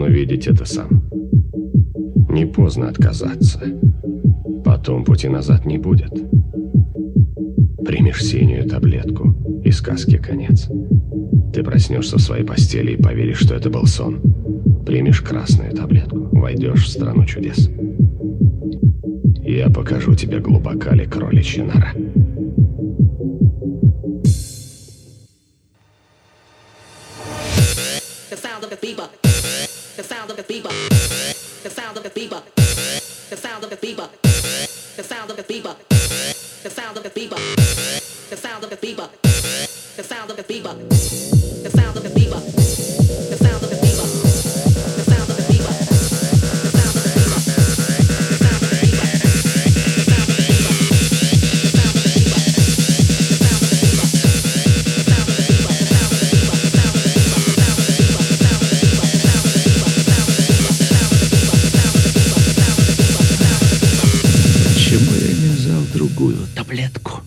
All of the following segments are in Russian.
должен увидеть это сам. Не поздно отказаться. Потом пути назад не будет. Примешь синюю таблетку, и сказке конец. Ты проснешься в своей постели и поверишь, что это был сон. Примешь красную таблетку, войдешь в страну чудес. Я покажу тебе, глубока ли кроличья нора. The sound of a fever. The sound of a fever. The sound of a fever. The sound of a fever. The sound of a fever. The sound of a fever. The sound of a fever. The sound of a fever. The sound of a fever. The sound of a fever. The sound of a fever. The sound of a fever. The sound of a fever. Почему я не взял другую таблетку?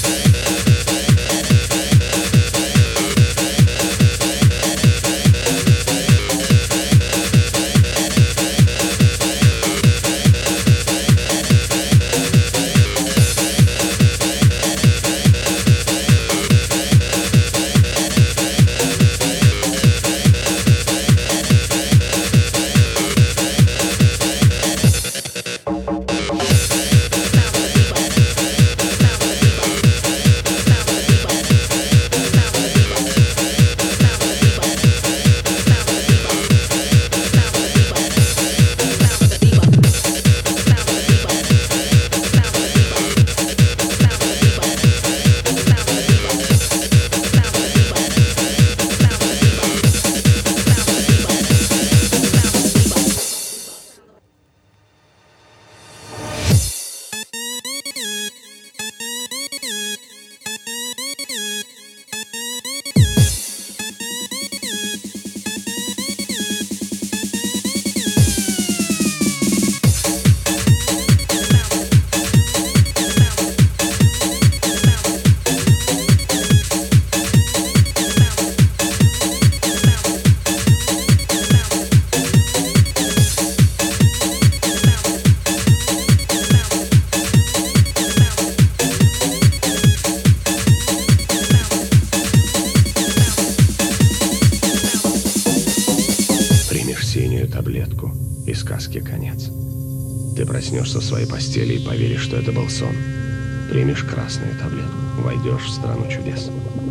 Синюю таблетку, и сказке конец. Ты проснешься в своей постели и поверишь, что это был сон. Примешь красную таблетку, войдешь в страну чудес.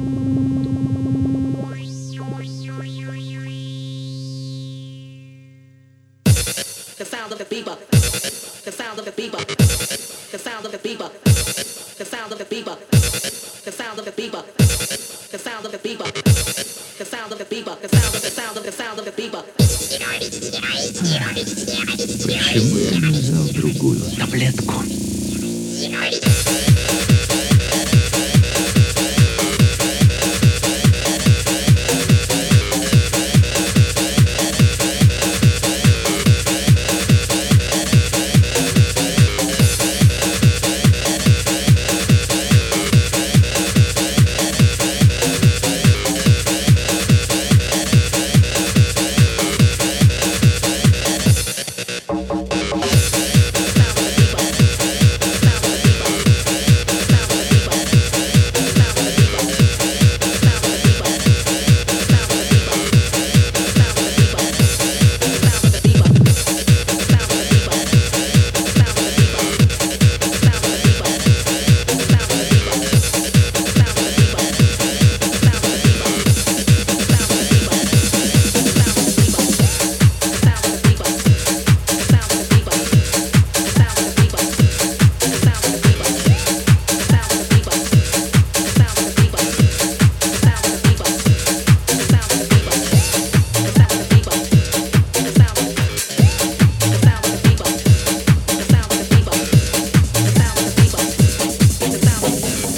The sound of the fever. The sound of the fever. The sound of the fever. The sound of the fever. The sound of the fever. The sound of the fever. The sound of the fever. The sound of the sound of the sound of the fever. Почему я не взял другую таблетку?